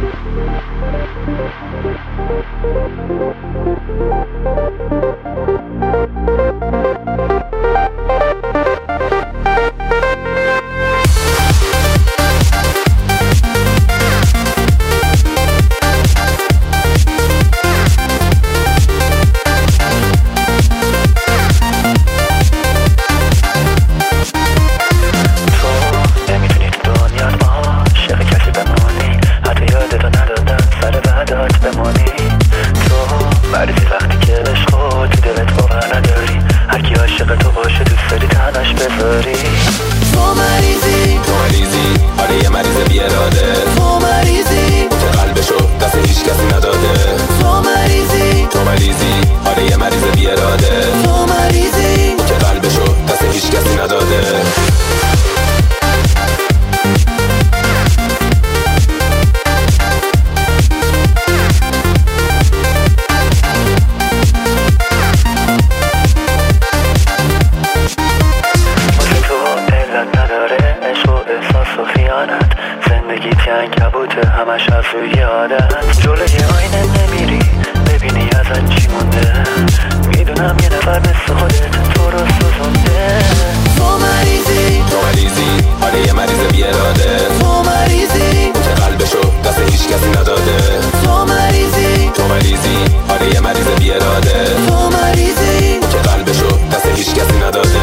زندگیت یه عنکبوته همش از روی عادت، جلوی آینه نمیری ببینی ازت چی مونده، میدونم یه نفر مثل خودت تو رو سوزونده. تو مریضی آره یه مریض بی اراده، تو مریضی که قلبشو دست هیچ کسی نداده. تو مریضی آره یه مریض بی اراده، تو مریضی که قلبشو دست هیچ کسی نداده.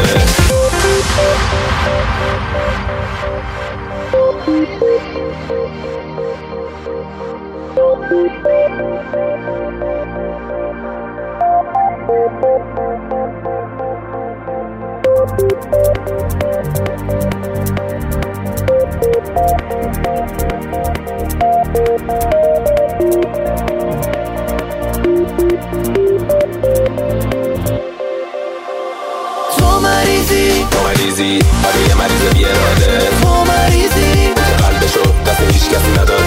تو مریضی آره یه مریض بی اراده، تو مریضی که قلبشو دست هیچ کسی نداده.